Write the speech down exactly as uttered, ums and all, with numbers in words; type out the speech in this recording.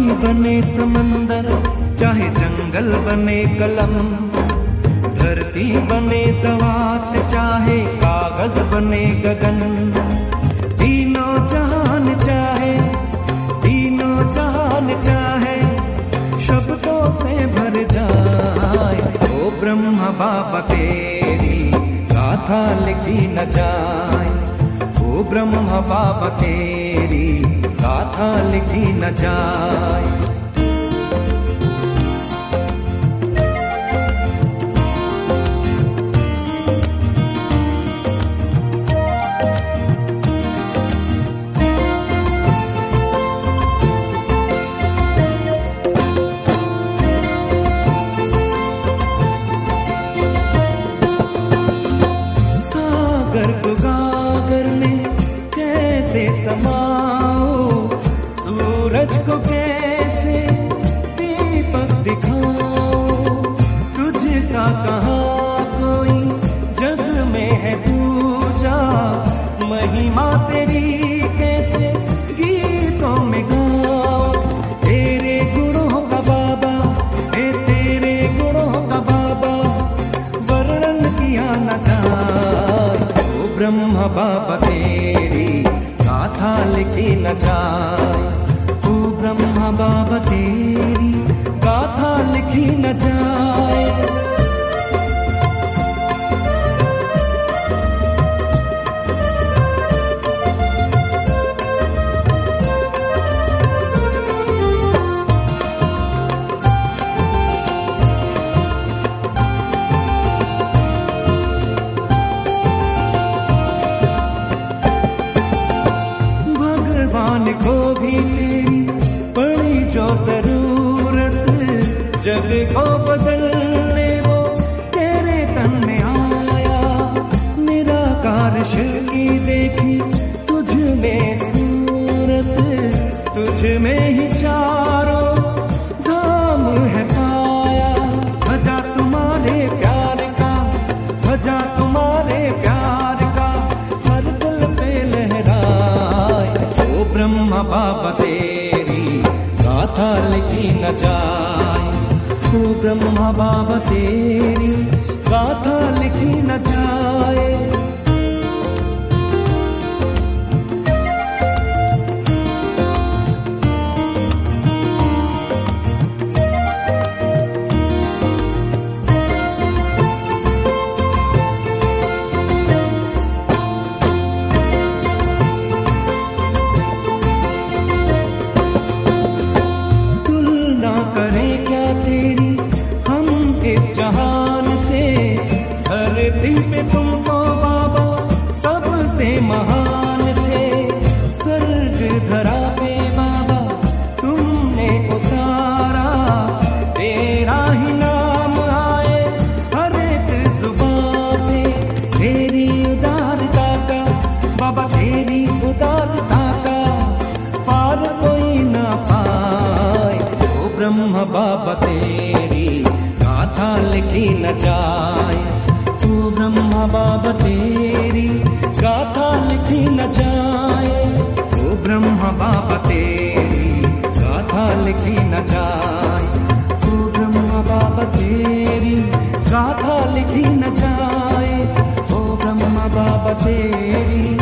बने समंदर, चाहे जंगल बने कलम, धरती बने दवात, चाहे कागज बने गगन, तीनों जहान चाहे, तीनों जहान चाहे शब्दों से भर जाए। ओ ब्रह्म बाबा तेरी गाथा लिखी न जाए, ओ ब्रह्म बाबा तेरी गाथा लिखी न जाए। सागर में कैसे समाओ, सूरज को कैसे दीपक दिखाओ, तुझसा कहाँ कोई जग में है पूजा, महिमा तेरी कैसे गीतों में गाओ। तेरे गुणों का बाबा, हे तेरे गुणों का बाबा वर्णन किया न जाए। ब्रह्म बाबा तेरी गाथा लिखी न जाए, तू ब्रह्म बाबा तेरी गाथा लिखी न जाए। भगवान को भी तेरी पड़ी जो जरूरत, जग को बदलने वो तेरे तन में आया। निराकार शिव की देखी तुझ में सूरत, तुझ में ही चारों धाम है पाया। भजा तुम्हारे प्यार का, भजा तुम्हारे प्यार का हर दिल पे लहराए। ओ ब्रह्म बाबा तेरी गाथा लिखी न जाए, ओ ब्रह्म बाबा तेरी गाथा लिखी न जाए। करें क्या तेरी हम इस जहान से, धरती पे तुमको बाबा सबसे महान थे। स्वर्ग धरा पे बाबा तुमने उतारा, तेरा ही नाम आए हर एक जुबान पे। तेरी उदारता का बाबा, तेरी उदारता का पार कोई ना पाए। ब्रह्म बाबा तेरी गाथा लिखी न जाए, तू ब्रह्म बाबा तेरी गाथा लिखी न जाए। तू ब्रह्म बाबा तेरी गाथा लिखी न जाए, तू ब्रह्म बाबा तेरी गाथा लिखी न जाए। ओ ब्रह्म बाबा तेरी